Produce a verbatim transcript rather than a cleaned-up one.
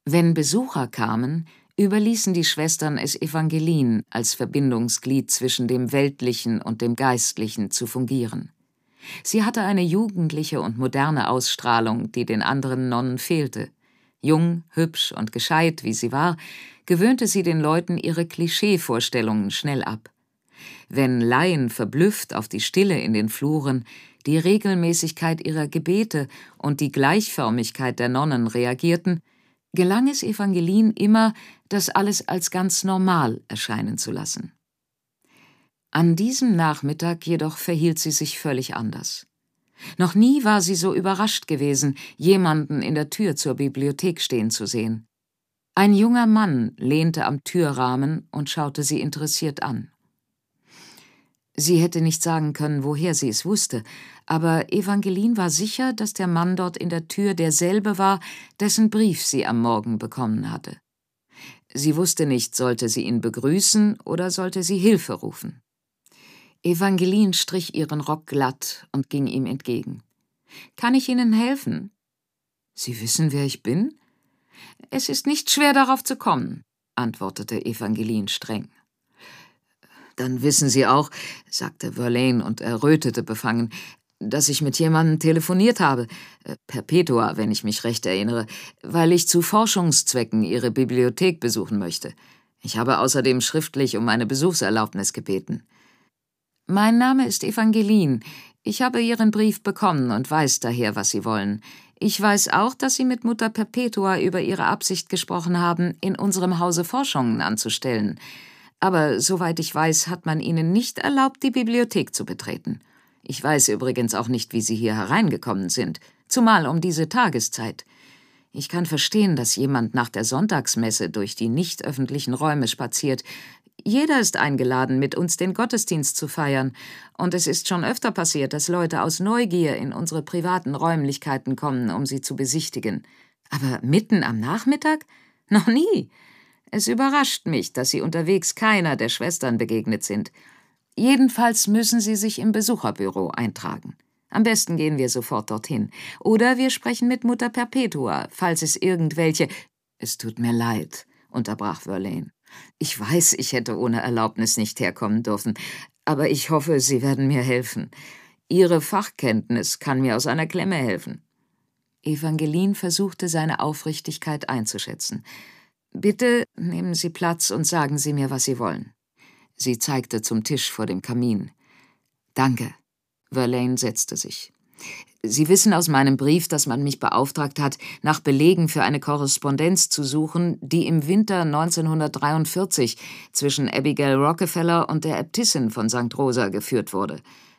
Wenn Besucher kamen, überließen die Schwestern es Evangeline, als Verbindungsglied zwischen dem Weltlichen und dem Geistlichen zu fungieren. Sie hatte eine jugendliche und moderne Ausstrahlung, die den anderen Nonnen fehlte. Jung, hübsch und gescheit, wie sie war, gewöhnte sie den Leuten ihre Klischeevorstellungen schnell ab. Wenn Laien verblüfft auf die Stille in den Fluren, die Regelmäßigkeit ihrer Gebete und die Gleichförmigkeit der Nonnen reagierten, gelang es Evangeline immer, das alles als ganz normal erscheinen zu lassen. An diesem Nachmittag jedoch verhielt sie sich völlig anders. Noch nie war sie so überrascht gewesen, jemanden in der Tür zur Bibliothek stehen zu sehen. Ein junger Mann lehnte am Türrahmen und schaute sie interessiert an. Sie hätte nicht sagen können, woher sie es wusste, aber Evangeline war sicher, dass der Mann dort in der Tür derselbe war, dessen Brief sie am Morgen bekommen hatte. Sie wusste nicht, sollte sie ihn begrüßen oder sollte sie Hilfe rufen. Evangeline strich ihren Rock glatt und ging ihm entgegen. »Kann ich Ihnen helfen?« »Sie wissen, wer ich bin?« »Es ist nicht schwer, darauf zu kommen«, antwortete Evangeline streng. »Dann wissen Sie auch«, sagte Verlaine und errötete befangen, »dass ich mit jemandem telefoniert habe, Perpetua, wenn ich mich recht erinnere, weil ich zu Forschungszwecken Ihre Bibliothek besuchen möchte. Ich habe außerdem schriftlich um eine Besuchserlaubnis gebeten.« »Mein Name ist Evangeline. Ich habe Ihren Brief bekommen und weiß daher, was Sie wollen. Ich weiß auch, dass Sie mit Mutter Perpetua über Ihre Absicht gesprochen haben, in unserem Hause Forschungen anzustellen. Aber soweit ich weiß, hat man Ihnen nicht erlaubt, die Bibliothek zu betreten. Ich weiß übrigens auch nicht, wie Sie hier hereingekommen sind, zumal um diese Tageszeit. Ich kann verstehen, dass jemand nach der Sonntagsmesse durch die nicht öffentlichen Räume spaziert. Jeder ist eingeladen, mit uns den Gottesdienst zu feiern, und es ist schon öfter passiert, dass Leute aus Neugier in unsere privaten Räumlichkeiten kommen, um sie zu besichtigen. Aber mitten am Nachmittag? Noch nie. Es überrascht mich, dass Sie unterwegs keiner der Schwestern begegnet sind. Jedenfalls müssen Sie sich im Besucherbüro eintragen. Am besten gehen wir sofort dorthin. Oder wir sprechen mit Mutter Perpetua, falls es irgendwelche... »Es tut mir leid«, unterbrach Verlaine. »Ich weiß, ich hätte ohne Erlaubnis nicht herkommen dürfen, aber ich hoffe, Sie werden mir helfen. Ihre Fachkenntnis kann mir aus einer Klemme helfen.« Evangeline versuchte, seine Aufrichtigkeit einzuschätzen. »Bitte nehmen Sie Platz und sagen Sie mir, was Sie wollen.« Sie zeigte zum Tisch vor dem Kamin. »Danke.« Verlaine setzte sich. »Sie wissen aus meinem Brief, dass man mich beauftragt hat, nach Belegen für eine Korrespondenz zu suchen, die im Winter neunzehnhundertdreiundvierzig zwischen Abigail Rockefeller und der Äbtissin von Sankt Rosa geführt wurde.